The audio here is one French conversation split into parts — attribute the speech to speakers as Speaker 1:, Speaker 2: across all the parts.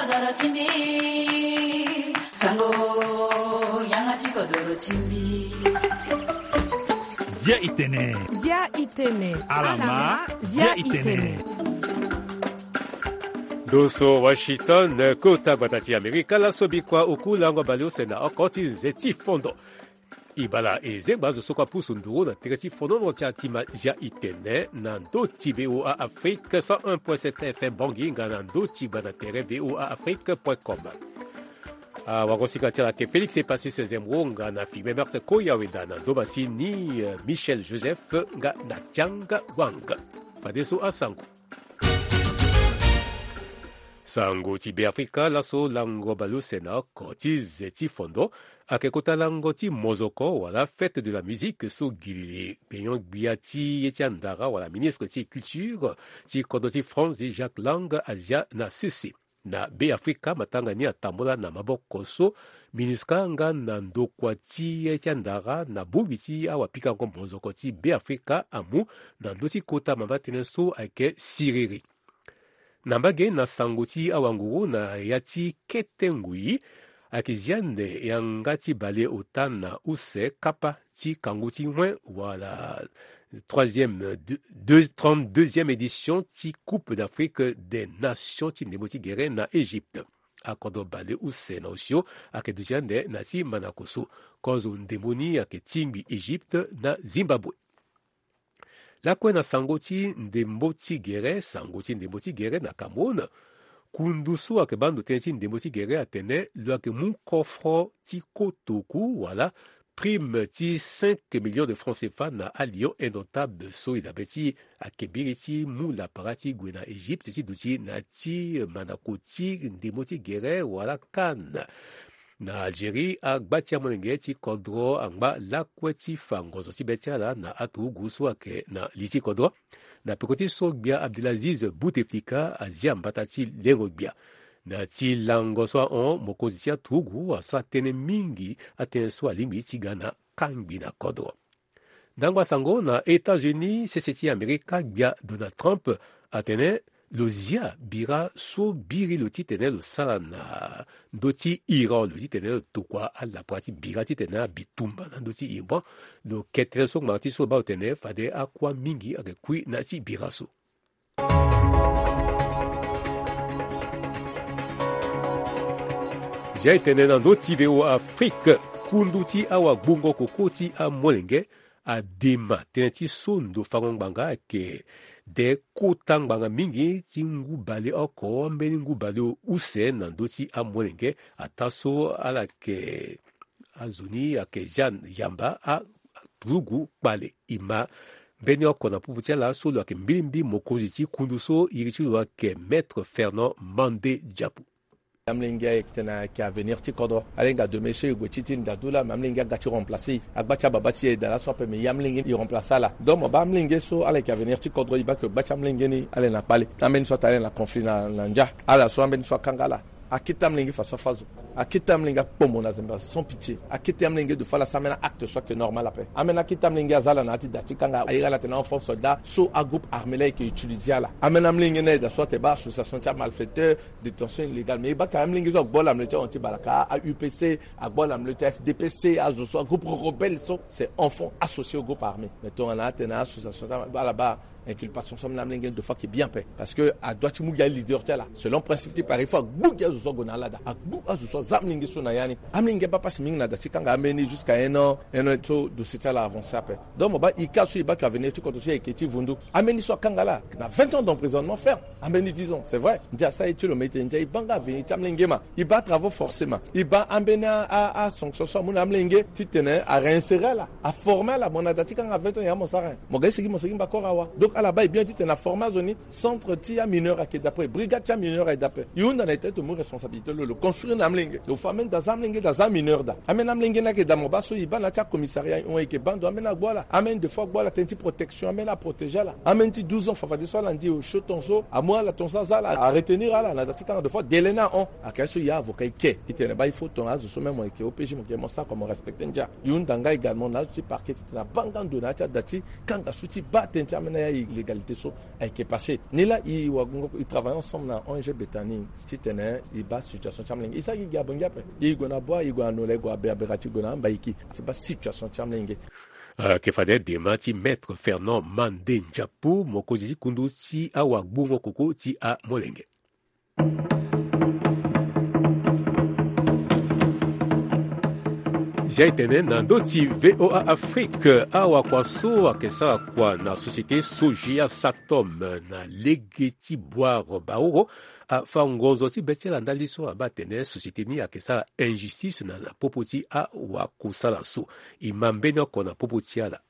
Speaker 1: doro chimbi sango yangachi kodoro chimbi
Speaker 2: Zia Itene.
Speaker 3: Zia Itene.
Speaker 2: Alama Zia Itene.
Speaker 4: Doso Washington kota batati Amerika la sobikwa ukulango balio sena okoti zeti fondo. Ibala ezeba zo sokwa pusu nduro na tirati fondo no tima Zia Itene nando VOA Afrique 101.7 FM Banginga nando tiba na tere VOA Afrique.com. Wakosika tira ke Félix est passé 16e ronga na filme Merce Koya Wedana Dobasi ni Michel Joseph nga na Tchanga Wanga. Fadeso Asango. Sango Tibe Afrika laso lango balu sena koti zeti fondo akekota lango ti mozoko wala fête de la musique so gilili peyon biati etiandara wala ministre ti culture ti kodoti France Jacques Lang Asia na Sisi. Na be Afrika matanga ni atambola na maboko so ministre nga na ndokwa ti etiandara na bubiti awapika ngo mozoko ti be Afrika amu na ndoti kota mabatene so ake siriri. Nambage na sangoti awanguru na yati ketengui akiziande yangati bale otan na use kapa ti kanguti mwen wala 32e édition ti Coupe d'Afrique des Nations ti ndemoti gere na Égypte. Akodo bale use na osio akeduziande na ti manakoso kozo ndemoni aketimbi Égypte na Zimbabwe. La kwena sangoti ndemboti gere na Cameroun. Kundusu akebandu tensi ndemboti gere atene luake mu kofro ti kotoku wala prime ti 5 millions de francs CFA na allion indotable so idabeti akebiri ti mu la parati gwe na Égypte ti duti na ti manakoti ndemboti gere wala kan. Na Algérie, agbatia monenge ti kodro angba lakwe ti fangozo ti betiala na atu gusu ake na liti kodro. Na pekoti sogbia Abdelaziz Bouteflika azia mbata ti lerogbia. Na ti langoso on mokozi ti atugu asa tene mingi atene so alimbi ti gana kangbi na kodro. Dangwa sango na États-Unis, seseti Amerika gbia Donald Trump atene Lozia bira so biri lo titene lo sala na doti Iran lo titene lo tokwa ala prati bira titene bitumba na doti Iran lo ketre so marti so ba otene fade akwa mingi ake kui na ti bira so. Zia Itene na doti VOA Afrique kunduti awa bungo kokoti a molenge a dema teneti sondo fangongbanga ke de kotangbanga mingi ti ngu bale oko mbeni ngu bale use na ndoti amolenge ataso ala ke azuni ake jan yamba a rugu bale ima mbeni oko na puputia la solo ake mbilimbi mokozi ti kunduso irichilu ake maître Fernand Mandé Diapou.
Speaker 5: Amlinga ekitena ki avenir ti kodro alenga de monsieur Gochiti ndadula mamlinga gati remplacer agbacha babati da la sope me yamlinga i remplacer la donc ba amlinga so ale ki avenir ti kodro iba ke bacha amlinga ni ale na pale amen so tale na conflit na nja ala so amen so kangala akita mlingi fa so fazo akita mlinga pomo na zemba sans pitié akita mlingi de fala samena acte soit que normal après amena akita mlingi azala na ati dati kanga ayira la tena force soldat so a groupe armé là qui utilisait là amena mlingi ne da soit te ba association de malfaiteurs détention illégale mais ba ka mlingi zo bola mlete anti balaka a UPC a bola mlete FDPC a so groupe rebelle so c'est enfants associés au groupe armé mettons on a tena association là-bas inculpation somme namlingen de fois qui est bien fait parce que à droite mu gal leader là selon principe ti par il faut bouga zo gonalada a bouga zo zamlingi so na yani amlinge ba passe mingi na da chikanga ameni jusqu'à un an to de c'était là avancé après donc ba ikasu iba ka venir tu contre eketi vundu ameni so kangala na 20 ans d'emprisonnement ferme ameni 10 ans c'est vrai ndia ça et le mette ndia ibanga venir tamlingema iba travaux forcément iba ambena a sanction so mu namlinge titene a réinsérer là a former la monada tikanga 20 ans ya mo sarin mo ga sigi ba korawa donc à la bas bien dit na format zone centre tia mineur à d'après brigade tia mineur à d'après yunda na tête mo responsabilité le construire namlinge le famen da zamlinge da mineur da amen namlinge na ke da mo baso iba na tia commissariat on eke bando amen na bola amen de fois bola tenti protection amen la protéger là amen ti 12 ans fa de soit lundi au chotonso à moi la tonsa za la à retenir là na tia de fois delena on à kaso ya avocat ke itene ba il faut ton azo so même ke OPJ mo ke mo ça comme respecter ndia yunda nga également na ti parquet na bangando na tia dati kanga suti ba tenti amen ya qui l'égalité so qui est passé ni là ils travaillent ensemble na ONG Betani titene il bas situation chamling isa qui gabonga pe il gona boa il gona le go aberati gona mbaiki c'est pas situation chamling
Speaker 4: que fallait démenti maître Fernand Mandé Njapu mokozi kundu ti awagbungo koko ti a molenge. Jaitene nandoti VOA Afrique awa kwaso akesa kwa na société Sojia Satom na legeti boire baoro a fangozo ti betela ndaliso abatene société ni akesa injustice na popoti a wakusala so imambeno kona popoti ala.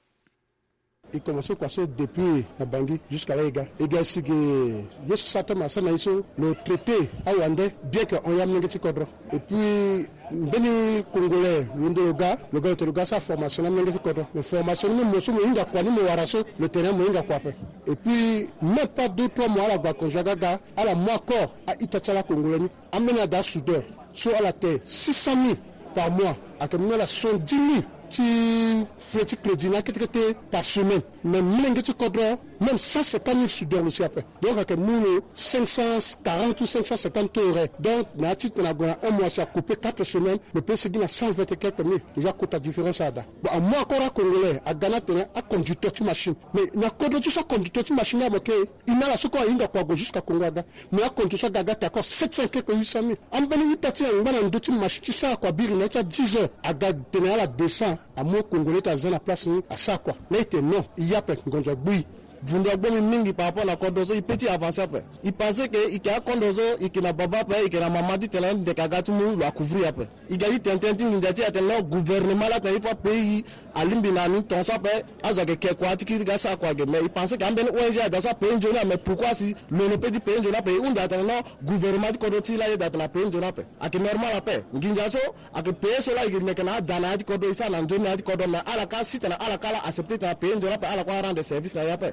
Speaker 3: Il commençait quoi ça depuis la Bangui jusqu'à l'Ega. Et bien si que Yesu Satom a ça le traité à Wande bien qu'on y a mené kodro. Et puis Beni Congolais, le gars sa formation a mené kodro. La formation même mosu mo inga kwa ni mo waraso le terrain mo inga kwa pe. Et puis même pas 2-3 mois à la Konjagaga à la mois corps à Itachala Congolais a mené da soudeur sur à la terre 600 000 par mois à que la 110 000 qui fait que le dîner qui était par semaine même l'engagement cadre même 150 000 soudeurs aussi après donc avec nous 540 ou 550 euros donc na titre na un mois ça coupé 4 semaines le pays c'est 120 et quelques mille déjà coûte la différence à da bon à moi encore à congolais à Ghana à conducteur de machine mais na conducteur ça conducteur de machine là que il n'a la soko inga kwa jusqu'à Congo mais à conducteur gaga d'accord 700 quelques 800 000 en beni tati en bana ndotu machine ça quoi bir na 10 heures à gagner à la 200 à moi congolais à la place à ça quoi mais non il y a pas ngonja bui Vundagbomi mingi par rapport à la Kondozo, il peut avancer après. Il pensait que il y a Kondozo, il y a Baba après, il y a Maman dit tellement de Kagatumu la couvrir après. Il y a dit tententi minjati à tellement gouvernement là quand il faut pays à Limbinani ton ça après, azoke kekwati qui regarde ça quoi mais il pensait qu'en ben ONG dans ça pays jona mais pourquoi si le pays du pays jona pays on a tellement gouvernement de Kondoti là dans la pays jona après. À que normal après. Nginjaso à que pays cela il met kana dana di Kondo ça na ndoni di Kondo mais à la cas si à la cas accepter dans pays jona à la quoi rendre service là après.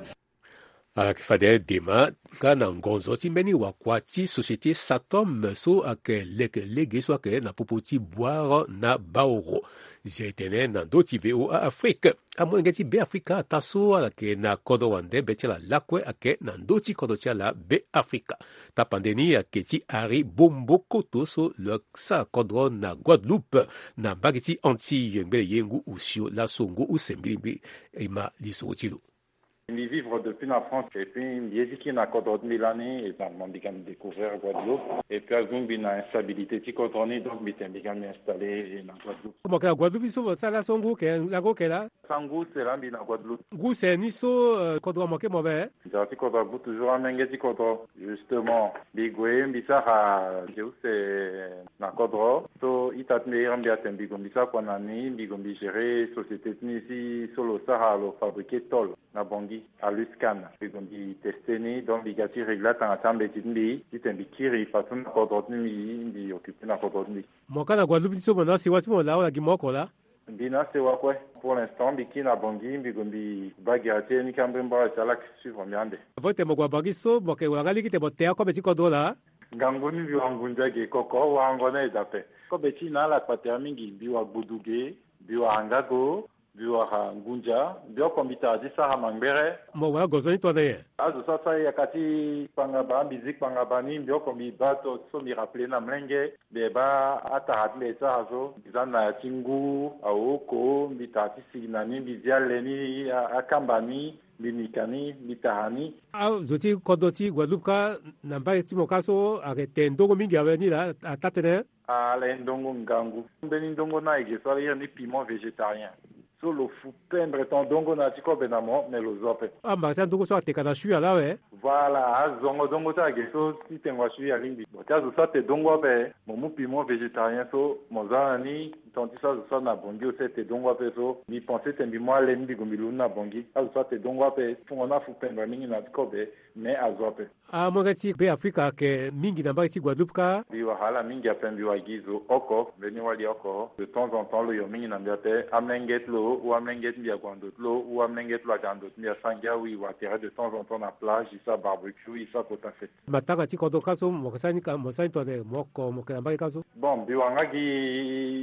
Speaker 4: Akifade dema kana ngonzo ti mbeni wakwati société Satom so ake lege so ake na popoti boire na baoro jetene na doti VOA Afrique amwengeti be Africa taso ake na kodo wande betela lakwe ake na doti kodo la be Africa tapandeni ake ti ari bombo koto so le sa kodro na Guadeloupe na bagiti anti yengbe yengu usio la songo usembili ima lisotilo.
Speaker 6: Je vivre depuis la France et puis j'ai dit qu'il y a encore 1000 années et puis j'ai découvert Guadeloupe et puis il y a une instabilité qui continue donc j'ai installé dans Guadeloupe.
Speaker 4: Comment que Guadeloupe ils ça la songo que la go que là
Speaker 6: Sango c'est là dans Guadeloupe.
Speaker 4: Gou c'est niso kodro manqué mauvais.
Speaker 6: J'ai kodro toujours à mengeti kodro justement bigwe bisara c'est na kodro so itatme rambi atembi gombisa kwa nani bigombi gérer société ici solo sahalo fabriquer tol na Bangui à Luscan bigombi testeni donc bigati réglat en ensemble timbi itembi kiri façon kodro ni bi occupé na kodro ni.
Speaker 4: Mon kana Guadeloupe so bona si wati mo la la gimoko la.
Speaker 6: Bina c'est quoi pour l'instant biki na Bangui bigombi bagati ni kambemba salak suivre miande.
Speaker 4: Vote mo kwa Bangui so mo ke wangali kite botea ko beti kodro la.
Speaker 6: Ngangoni biwangunja ke koko wangona idape. Ko beti na la kwater mingi biwa buduge biwa angago biwa ngunja biwa kombita di sa mangere
Speaker 4: mo wa gozoni to ne
Speaker 6: azo sasa yakati pangaba musique pangabani biwa kombi bato so mi rappeler na mlenge beba atahatle sa azo bizana tingu aoko bitati signani bizialeni akambani binikani bitahani
Speaker 4: zoti kodoti Guadeloupe na mba ti mokaso arete ndongo mingi aveni la atatene
Speaker 6: ala ndongo ngangu beni ndongo na egeso ya ni piment végétarien so lo fu pendre ton dongo na tiko benamo mais lo zope
Speaker 4: ma sa ndongo so ateka na shu ala we
Speaker 6: voilà azongo dongo ta geso si tengwa shu ya lingi botazo sa te dongo be mo piment végétarien so mozani tonti sa na bongi o te dongo pe so ni penser tembi mo ale ndi gombilu na bongi azo sa te dongo pe fungona fu pendre mingi na tiko be mais azope
Speaker 4: mongati be Africa ke mingi na ba ti Guadeloupe ka
Speaker 6: biwa hala mingi apembi wa gizo oko beni wali oko de temps en temps lo yo mingi na biate amenget lo ou amenget mbia kwandot lo ou amenget lo kwandot mbia sanga oui wa terre de temps en temps na plage isa barbecue isa pota fête
Speaker 4: matanga ti kodo kaso mo kasani ka mo sai to de moko mo kana ba kaso
Speaker 6: bon biwa ngaki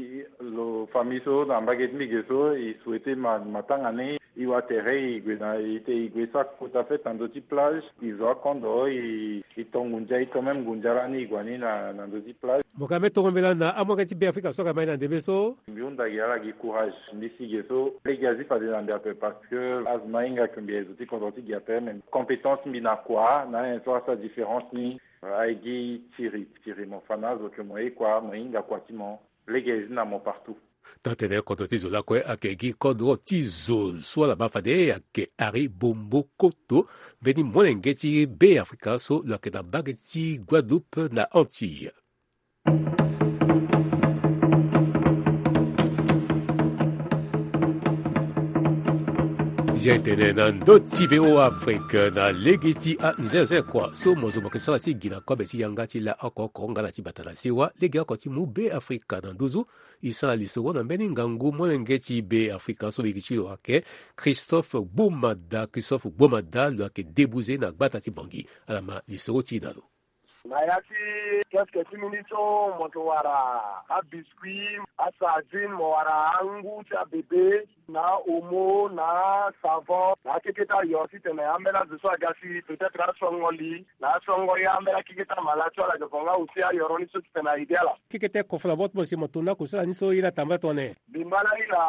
Speaker 6: lo famiso na mbaget migeso i souhaité matangane iwa tere igwesa kota fait andoti plage izo kondo itongunja itomem gunjarani igwani na ndoti plage
Speaker 4: mokame tongombela na amwakati be Afrika soka mai na ndebeso
Speaker 6: mbiunda yala gi courage ndisigeso legazi fa de peu parce que azmainga kumbia ezoti kondoti giape même compétence mina kwa na so sa différence ni aigi tiri mofana zo que moi kwa moinga kwa timo legazi na mo partout
Speaker 4: tatene koto tizo lakwe akegi kodro tizo swala bafade ake ari bombo koto veni monengeti be Afrika so lake na bageti Guadeloupe na Antille. Jentene na ndoti veo Afrique na legeti a nzeze kwa so mozo mokesala ti gina kwa beti yangati la akoko ngala ti batala sewa lege akoti mu be Afrika na nduzu isala liso na mbeni ngangu monengeti be Afrika so bikichilo ake Christophe Bomada lo ake debuze na gbata ti bangi alama liso ti nalo.
Speaker 7: Nayati keske timinito moto wara a biscuit a sardine mo wara angu cha bebe na omo na savon na kiketa yosi tene amela zo agasi peut-être a songoli na songo ya amela kiketa malacho la jokonga usia yoroni so tena ideala
Speaker 4: kikete kofla bot mo si motuna kusala ni so ila tamba tone
Speaker 7: bimbala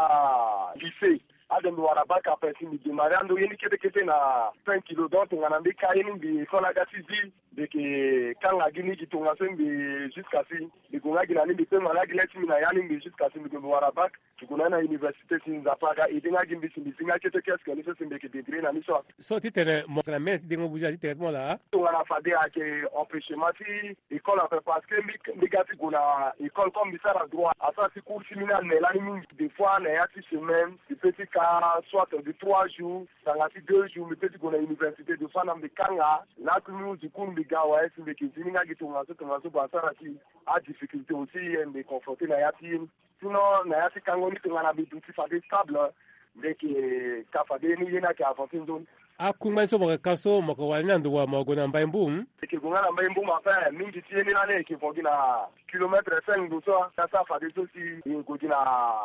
Speaker 7: ila lycée adem wara baka pesi mi dimariando yeni kete na 5 kilo donc ngana mbika yeni bi kola gasizi de que quand la Guinée qui tourne jusqu'à si de qu'on a gagné des thèmes à la Guinée qui n'a rien jusqu'à si nous voir à bac tu connais à l'université si nous a pas et dinga gimbi si singa qu'est-ce que nous sommes des degrés na mission
Speaker 4: so titene mo la messe dingo buja directement là
Speaker 7: on a fait que empêchement si école a fait parce que négati gona école comme ça la droit à ça c'est cours séminaire mais là des fois na ya semaine des petits cas soit de 3 jours dans la 2 jours mais petit gona université de fois na mbekanga là nous du coup gawa esi mbeki zininga gitunga so basara ki a difficulté aussi de confronter na yati sinon na yati kangoni tungana biduti fa stable de que kafade ni yena ka avancer zone
Speaker 4: a kunga so mo kaso mo ko wali ndu wa mo gona mbaimbu
Speaker 7: ke gona mbaimbu ma fa mingi tieni na ne ke fogina kilomètre 5 do so ça fa de so si godina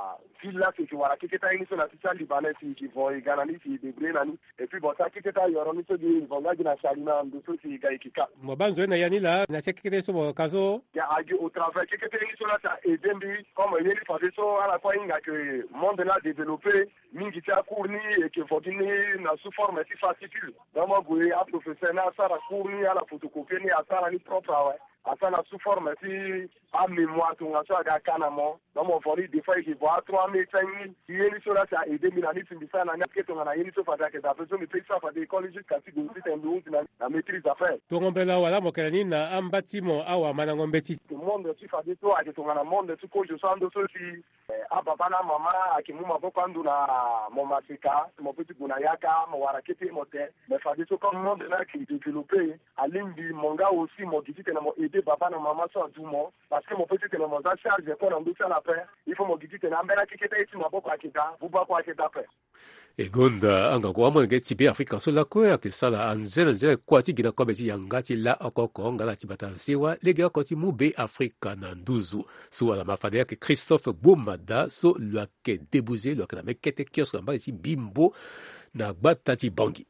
Speaker 7: villa ke wala kiketa ini so na tisa libanais ki vo igana ni si de brena ni et puis bon ça kiketa yoro ni so di vonga gina salina ndo so si ga ikika
Speaker 4: mo banzo na yani la na kiketa so mo kaso
Speaker 7: ya agi au travers kiketa ini so na ça et dembi comme il est fait so à la fois inga que monde là développé mingi tia courni et que fogini na sous forme si fascicule dans mo goye a professeur na sara courni à la photocopie ni a sara ni propre ouais asana sous forme si a mémoire to ngaso aga kanamo no mo fori des fois qui voit 3000 yeni so la ça aider mina ni timbisa na nyaketo ngana yeni so fada ke da peso mi pesa fada college kasi go sit and do na maîtrise d'affaires
Speaker 4: to ngombela wala mo kelani na ambati mo awa mana ngombeti
Speaker 7: le monde si fada to ake to ngana monde tu ko jo sando so si a baba na mama akimuma bokandu na mo masika mo petit guna yaka mo warakete mo te me fada so comme monde na qui développer alimbi monga aussi mo gitite na mo aider baba na mama so adumo parce que mon petit que mon charge pour en doucer la paix il faut mo gitite na mbela kiketa iti maboko akita buba kwa akita paix
Speaker 4: egonda anga kwa mwange tibe Afrika so la ko akisala anzela kwa tigina kwa beti yangati la akoko ngala tibata sewa lege akoti mube Afrika na nduzu so ala mafade yake Christophe Bomada so lwake debuze lwake na mekete kiosque amba iti bimbo na batati bangi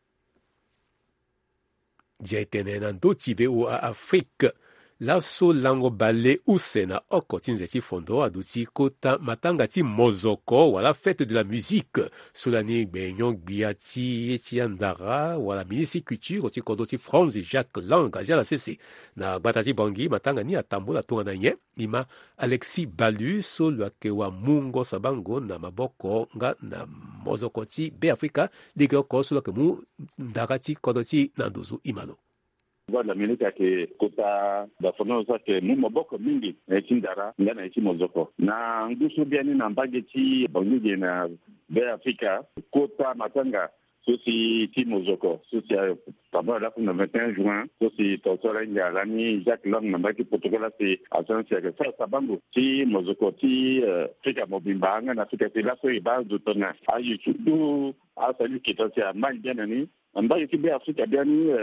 Speaker 4: jaitene na ndoti veo a Afrique laso lango bale usena oko tinzeti fondo aduti kota matanga ti mozoko wala fête de la musique solani gbenyon gbiati etiandara wala ministre culture ti kodo ti France Jacques Lang azia la cc na batati bangi matanga ni atambola tonga na ye ima Alexis Balu so lwake wa mungo sabango na maboko nga na mozoko ti be Afrika liga ko so lwake mu ndagati kodo ti nanduzu imalo
Speaker 8: la minute ke kota da fono sa ke mu maboko mingi tindara ngana ichi mozoko na ngusu biani na mbageti bangi na be Afrika kota matanga sosi ti mozoko sosi papa la pour le 21 juin sosi totola ngalani Jacques Lang na mbaki protocole c'est agence que ça bango ti mozoko ti Afrika mobimba ngana Afrika c'est la so iba dotona ayu chudu a salu ki tosia mal bianani mbaki ti be Afrika biani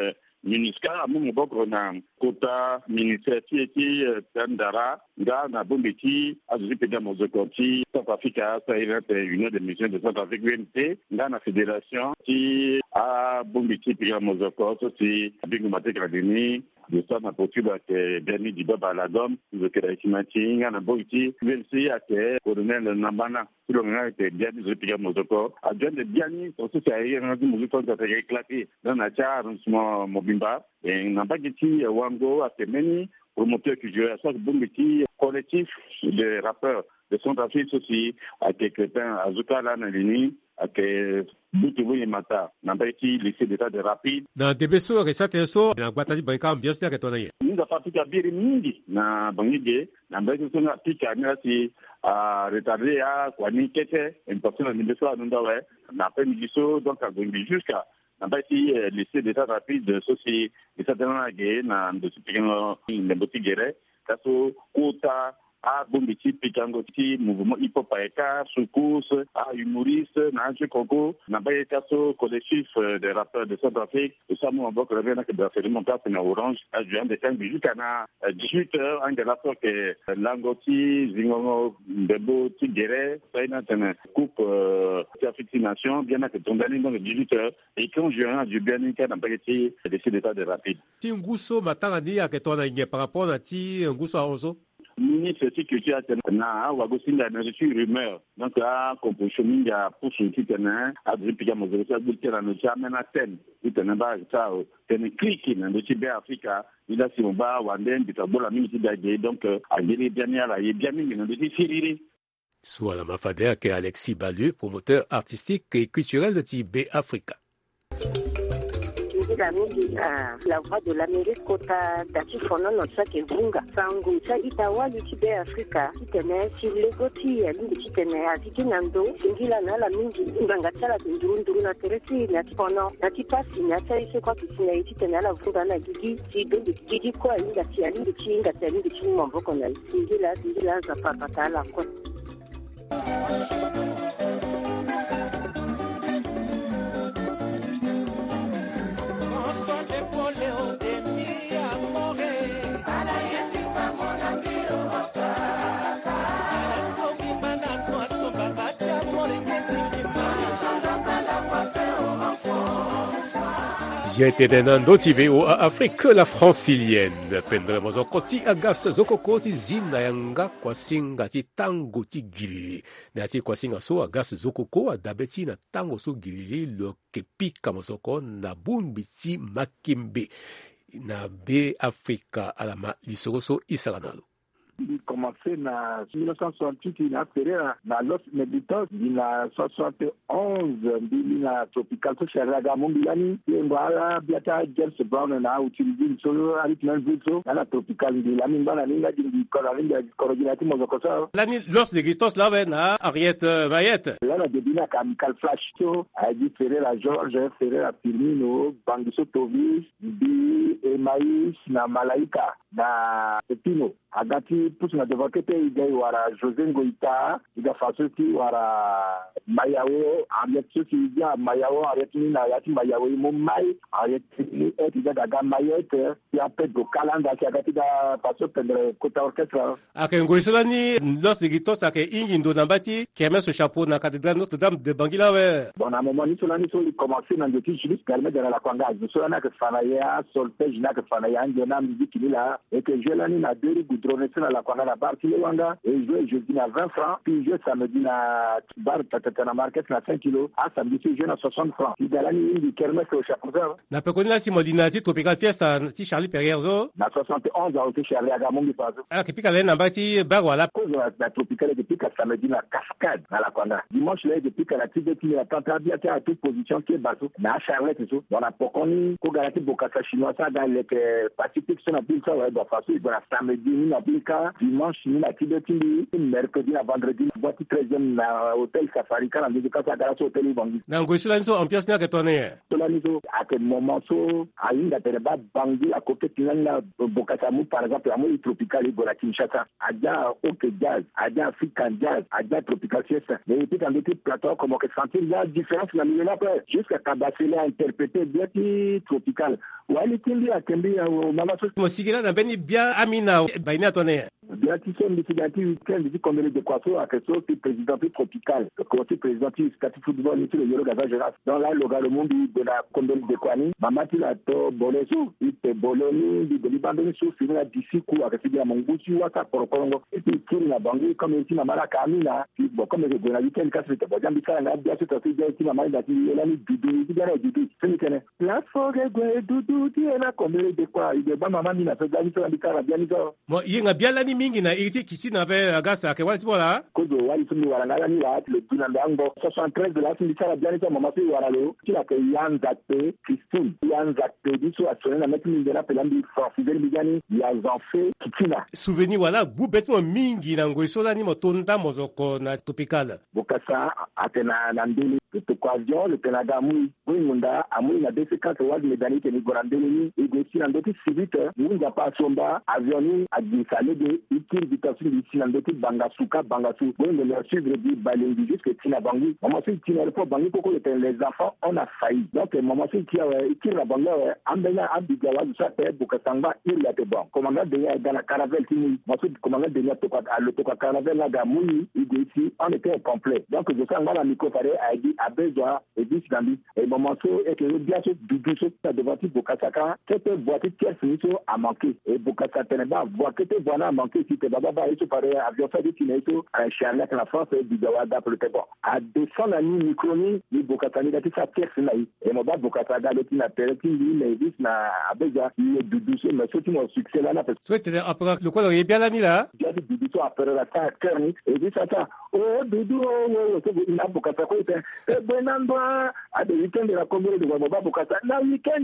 Speaker 8: MINUSCA amu boko na kota ministère ti tandara nga na bombeti azuzi peda mozokoti South Africa ça est union des missions de South Afrique UNT nga na fédération ti a bombeti peda mozokoti ti bingu mateka dini de ça na possible que Bernie Dibaba la dom de que la nga na bombeti UNC ake colonel Nambana pour nga que Bernie peda mozoko adjoint de Biani aussi ça est un mozoko ça fait éclater dans la char Mobimba et Nambagiti Wango Atemeni promoteur culturel ça bombeti collectif de rappeurs de Centrafrique aussi à quelqu'un à Zukala na lini à que Butubu Mata Nambagiti lycée d'état de rapide
Speaker 4: na debeso resate so na gwatati banka ambiance ya ketona ye
Speaker 8: ninga papika biri mingi na bangige Nambagiti songa pika ngasi a retardé à kwani kete une personne ni beso anunda ouais na peine giso donc à gombi jusqu'à Nambagiti lycée d'état rapide ceci et ça donne na de ce pequeno le botigere kaso kota a bombiti pikango ti mouvement hip hop eka soukous a humoriste na Congo na baye kaso collectif des rappeurs de Centrafrique et ça mon bok revient que de faire mon place na Orange à juin de temps jusqu'à 18h en de la sorte que langoti zingongo debo tigere ça une antenne coupe Afrique nation bien que tondani donc 18h et quand juin du bien que dans petit décide d'état de rapide
Speaker 4: ti nguso matanga ni ya ketona nge par rapport à ti nguso aoso
Speaker 8: ministre de culture na wagosinga na je rumeur donc a composition minga pour ce qui tena a dripiga mozeka bultera no chama na ten itena ba tao tena clique na de Tibet Africa ila si mba wanden bitabola mingi daje donc a ngeli bien ala ye bien mingi na de Siriri
Speaker 4: soit la mafadea que Alexis Balu promoteur artistique et culturel de Tibet Africa
Speaker 9: la voix de l'Amérique kota dati fono no sake vunga sangu sa itawali Tibet Africa kitene silegoti ya lingi kitene aziki nando singila na la mingi nganga tsala ndurunduru na tereti na fono na tipasi na tsaise kwa kitene kitene la vunga na gigi sidondi gigi kwa inga tialingi chinga tialingi chinga mboko na singila za papa la kwa
Speaker 4: J'étais denando tiveo a Afrique la francilienne. Pendre mozokoti agas zokokoti zina yanga kwa singa ti tango ti gilili. Na ti kwa singa so agas zokoko adabeti na tango so gilili lo kepika mozoko na bumbi ti makimbe. Na be Afrika alama lisoroso isaganalo.
Speaker 10: Il commençait en 1968, il a fait na Los Meditos, il a 71, il a tropical social Ragamon Bilani, il a biata James Brown na utilisé solo avec même vito, la tropical Bilani, la linga di coordinati mozokosa.
Speaker 4: Lani Los Meditos là na Ariette Mayette.
Speaker 10: Là la debina Chemical Flash Show, a dit Ferreira George, Ferreira Firmino, Bangiso Tovis, Bi et Maïs na Malaika, na Pepino. Agati pusi na devakete igai wara José Ngoïta iga fasoti wara Mayawo ametsuki iga Mayawo aretini na yati Mayawo mumai aretini iga daga Mayete ya Pedro Kalanda ki agati da faso pendre kota orchestre
Speaker 4: ake ngoisola ni Los Ligitos ake ingindo nambati keme ce chapeau na cathédrale Notre-Dame de Bangila we
Speaker 10: bon à moment ni solani so commencer dans des titres permet de la kwanga solana que fanaya solfège na que fanaya ngena musique ni là et que je lani na deux goudronné na la kwanga na bar kilo wanga et jouer jeudi à 20 francs puis jouer samedi na bar tatana market na 5 kilos à samedi jouer na 60 francs il dalani indi kermesse au chapeau
Speaker 4: na pekoni na simolina ti tropical fiesta ti Charlie Perrierzo
Speaker 10: na 71 a été Charlie Agamongi paso
Speaker 4: ala kipika le namba ti bar wala
Speaker 10: cause la tropical depuis que samedi na cascade na la kwanga dimanche là depuis que la tibet ni la tentative à toute position qui est bateau na Charlotte tout dans la pokoni ko garantie bokasa chinois ça dans les pacifique sur la ville ça ouais ba faso il va samedi Nablika, dimanche, ni la Tibetili, mercredi à vendredi, boîte 13e hôtel Safari, car en musique, ça a hôtel Bangi.
Speaker 4: Nangoisulaniso en pièce n'a que tonné.
Speaker 10: Solaniso, à quel moment, à une d'Atereba, Bangi, à côté de la Bokasamu, par exemple, à Moui Tropical, et Bola Kinshasa, Adja Ok Jazz, Adja African Jazz, Adja Tropical Siesta. Mais il peut en des plateaux comme on peut sentir, il y a différence dans le après. Jusqu'à Kabasele a interprété bien tropical. Wali Kimbi a Kimbi, Mamaso.
Speaker 4: Mosigila n'a bien Amina, Baina tonné.
Speaker 10: Bien qui sont décidatifs, week-end, dit qu'on est de Kwaso à quelque chose qui est président tropical. Le côté président du statut football, ici, le Yoro Gaza Geras. Dans là, le monde de la Condom de Kwani, Mamati la to Boleso, il te Boloni, de Libandoni, sous finir d'ici, coup, à recevoir mon goût, tu vois, ça pour Congo. Et puis, il a bangé comme ici, Mamara Kamina, bon, comme le week-end, quand c'était pas Jambika, là, bien sûr, c'est ici, Mamara, il a dit, il a mis Doudou, il a dit Doudou. C'est le la forêt, Doudou, tu es là, comme il est de quoi, il est pas maman, il a fait Jambika, bien dit.
Speaker 4: Moi, il y a bien l'année mingi na iti kiti na be agasa ke wali bola.
Speaker 10: Kodo wali sumi waranga ni la le tunandango 73 de la sindika la bien dit maman, c'est waralo. Tu l'as que Yann Zakpe, Christine, Yann Zakpe, dit sur assuré la mettre de la pelandi Fidel Bigani, il a en fait Kitina.
Speaker 4: Souvenir wala bubetmo mingi na ngoisola ni motonda mozoko na tropical.
Speaker 10: Bokasa atena nandeli le Kwazion, le Canada Moui, Munda, Amoui, la DC4, Wad Medani, Teni Gorandeli, et aussi dans d'autres civiques, Munda Pasomba, Avioni, Adisale de Itil, Vitation, ici dans d'autres Bangasuka, Bangasu, oui, mais leur suivre dit Balingi, jusqu'à Tina Bangi. Maman, c'est Tina le Bangi, pourquoi les enfants, on a failli. Donc, maman, c'est qui a la Bangi, Ambena, Abdigawa, Sape, Bukasanga, il a été bon. Commandant de dans la caravelle, commandant de le Toka caravelle, là, Gamoui, il dit ici, on était complet. Donc, je sens la micro-faré a dit, a besoin, et dit, et moment et que bien sûr, Doudou, ça devant Bukasaka, cette voiture qui est finie a manqué. Et Bukasaka Teneba, voit que tu vois a manqué, si tu vas pas, et tu parais, avion fait du Kineto, un Charlotte, la France, et du Gawada pour le Tébon. À 200 années, Microni, ni Bukasaka, ni sa pièce, et mon bas Bukasaka, le Tina Pereti, mais dit, na, a besoin, il est Doudou, mais surtout mon succès là, parce que.
Speaker 4: Soit après, le quoi, il est bien l'année là?
Speaker 10: J'ai dit Doudou, après la terre, et dit ça, oh, Doudou, il a Bukasaka, et Benamba, à des week-ends de la commune de Wababa Bukasa, na week-end,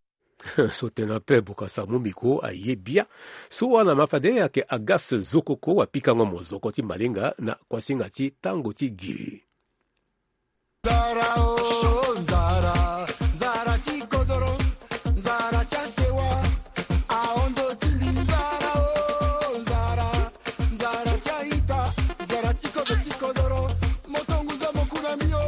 Speaker 4: sotena pe bukasa mumiko ayebia so wana mafade yake agas zokoko wapika ngo mozoko ti malenga na kwasinga ti tango ti giri zara o zara zara ti kodoro zara chasewa aondo ti zara o zara zara chaita zara ti kodoro motongu za mokuna mio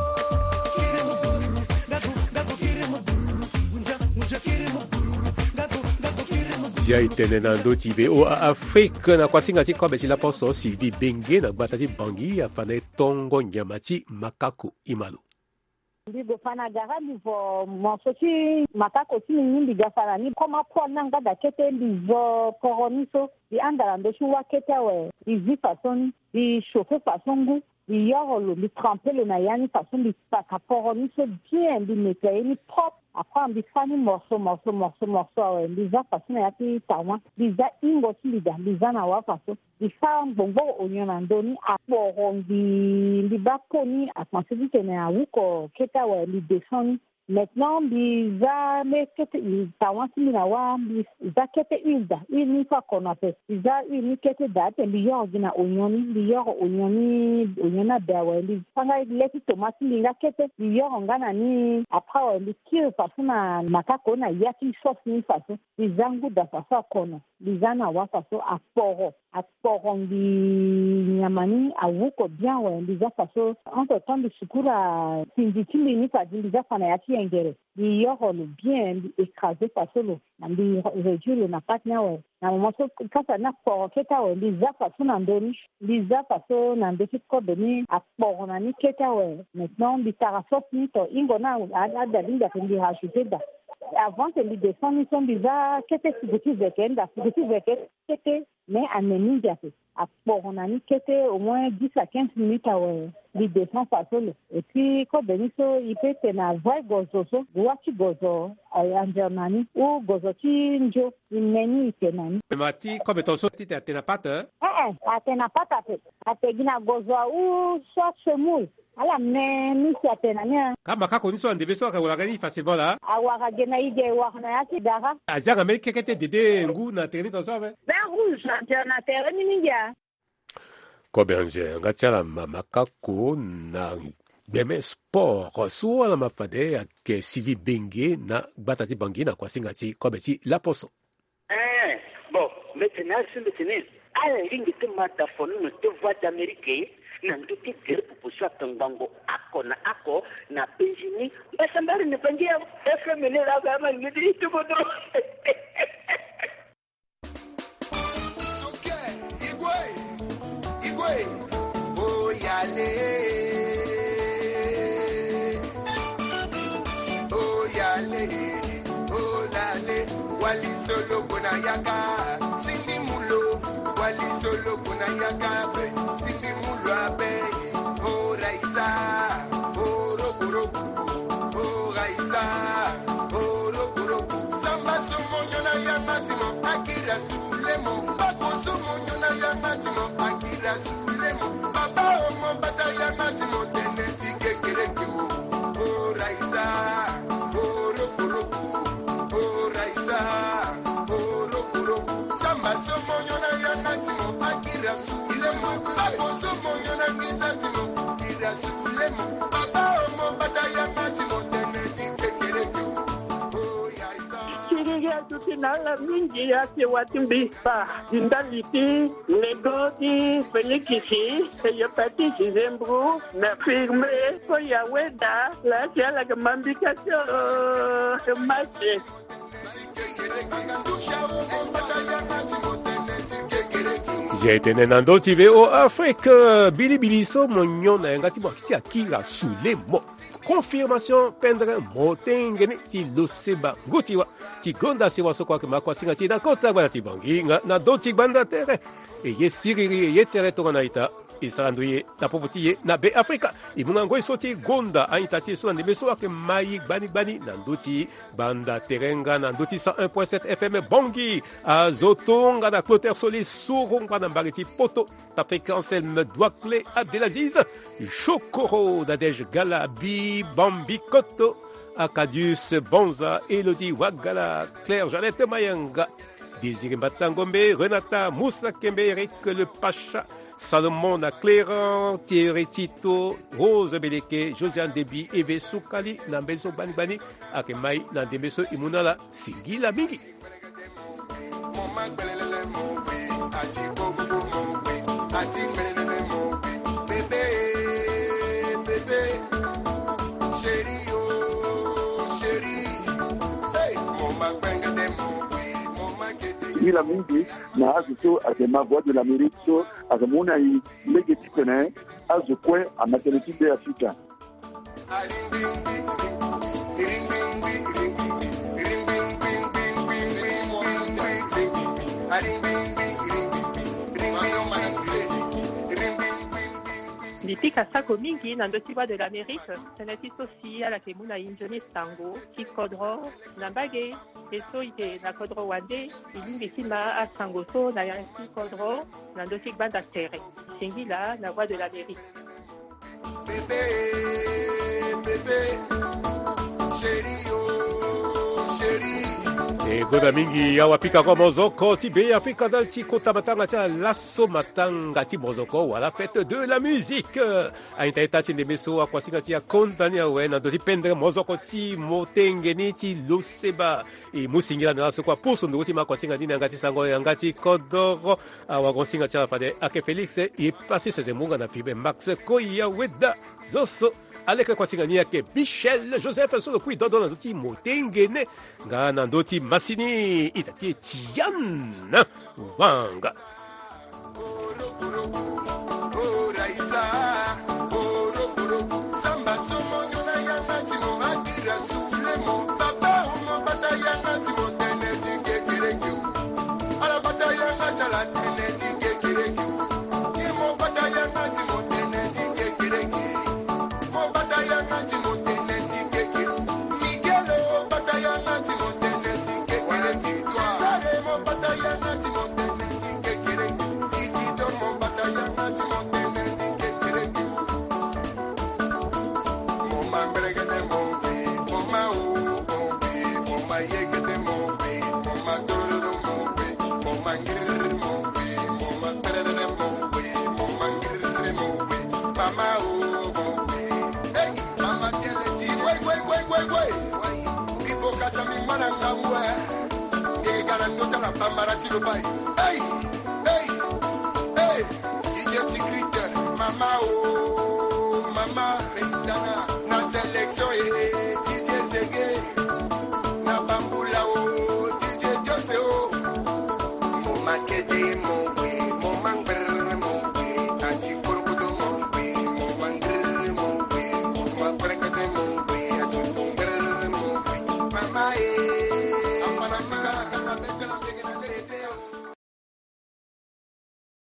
Speaker 4: Dia itene na ndoti be o Afrique na kwasinga ti kobe ti la poso Sylvie Benge na gbata ti Bangi afane tongo nyamati makako imalo.
Speaker 11: Ndigo fana garani vo monsoti makako ti nyimbi gafara ni koma kwa nanga da kete lizo koroniso di andala ndo shuwa kete we izi façon di chauffer façon goût di yoro di tremper le nayani façon di paka koroniso bien di mettre ni propre. Après, on dit morceau, les façon ya ti tawa, les ingo ti les na wa façon, les femmes bongo onion andoni a porondi, les bakoni a pensé que ne a wuko keta wa les descend. Maintenant, les mais les tawa ti na wa, les kete ilda, il ni fa qu'on a fait. Les il kete date, les yor dina onioni, oniona dawa, les fanga les tomates les kete, les yor ngana ni après les kiro façon na makako na yaki sauce ni façon, les zangu da façon kono, les ana wa façon a porondi nyamani a wuko bien ouais, les façon entre temps de sukura sinditi ni fa les fana yaki engere. Les yor le bien écrasé façon le réduire le napat na ouais. Na moment quand ça na pour keta ouais, les façon andoni, les façon na ndeti ko doni a porona ni keta ouais. Maintenant les tarasop ni to ingona a dalinga ndi rajouter da. Avant que les descendants sont déjà qu'était mais à Némindia à Poronani qui était au moins 10 à 15 minutes à les descendants façon et puis quand Beniso il peut tenir vrai gozo voici gozo en Germanie ou gozo tinjo il meni tenani
Speaker 4: mati comme ton sorti à tenapata
Speaker 11: à tenapata à tegina gozo ou soit semoule ala me misi atenania
Speaker 4: kama kako niso andebeso akawakani facilement là
Speaker 11: awaka gena ige wakna yake dara
Speaker 4: azanga me kekete dede ngu na terrain to sabe
Speaker 11: ben rouge na terrain ninja
Speaker 4: ko benje ngachala mama kako na beme sport so la mafade ke Sylvie Bengue na batati bangina kwa singati ko beti la poso
Speaker 12: bon maintenant ala lingi te mata fonu te voix d'Amérique na nduki gere pupushwa tangango ako na penjini basambari ni pangia FM ne la kama ngidi tukodo
Speaker 13: Soke igwe oh yale oh lale wali solo kuna yaka sindi mulo wali solo kuna yaka sindi mulo abe oh raisa oh rokuroku oh raisa oh rokuroku samba somonyo na yamatimo akira sulemo bako somonyo na yamatimo akira sulemo baba omo bata yamatimo teneti kekereke oh raisa oh rokuroku oh raisa oh rokuroku samba somonyo na yamatimo akira sulemo bako somonyo na gizatimo akira sulemo baba omo bata yamatimo teneti kekereke oh yaisa
Speaker 14: Kiriya tutinala mingi yake watimbipa indaliti negoti felikisi yepatisi zembru na firme ko yaweda la tiala gamambika to mache
Speaker 4: j'ai été nando TVO Afrique bilibili so monyo na ngati mwakisi akira sulemo confirmation pendre motengene ti loseba ngutiwa ti gonda sewa so kwa makwa singa ti na kota gwana ti bangi na doti banda tere e ye siriri ye tere to na ita isanduye na popoti na be Afrika imunga ngoi soti gonda aita ti so ndebe so ake mai bani na ndoti banda terenga na ndoti 101.7 FM bangi azotonga na Clotaire Soli surunga na mbagiti poto Patrick Anselme Douaclé Abdelaziz Chokoro Nadej Galabi Bambi Koto Akadius Bonza Elodie Wagala Claire Jeannette Mayanga Désiré Batangombe Renata Moussa Kembe Eric Le Pacha Salomon Cléran Thierry Tito Rose Beleke Josiane Debi Eve Soukali Nambeso Banibani Akemai Nandembeso Imunala Singila Mingi
Speaker 10: la mingi na azuto akema voix de l'Amérique so akamuna i legeti kone azukwe a maternité de Africa
Speaker 15: Lipika sako mingi na ndoti voix de l'Amérique senati sosi ala kemuna injoni sango ki kodro na mbage eso ite na kodro wande ilingi sima a sango so na yansi kodro na ndoti banda tere singila na voix de l'Amérique
Speaker 13: bébé chéri oh chéri
Speaker 4: e goda mingi ya wapika kwa mozoko ti be Afrika dal ti kota matanga ti lasso matanga ti mozoko wala fête de la musique a intaita ti ndemeso akwa singa ti akontani awe na do ti pendre mozoko ti motengeni ti loseba e musingila na lasso kwa puso ndo ti makwa singa ti ngati sango ngati kodoro awa gonsinga ti afade ake Felix e passé ses munga na fibe Max Koya Weda zoso aleka kwa singa ni yake Michel Joseph solo kui dodo na doti motengene nga na doti masini itati Tiana Wanga
Speaker 13: Samba somonyo na yangati mo akira sulemo baba umo bata yangati mo teneti kekereke ala bata yangati ala teneti kekereke imo bata yangati mo teneti kekereke mo bata yangati mo teneti kekereke Miguelo bata yangati mo teneti kekereke Cesare mo bata yangati mo teneti kekereke fana ngamwe ngegana ndota la bambara tilo pai hey hey hey DJ Tigrite mama oh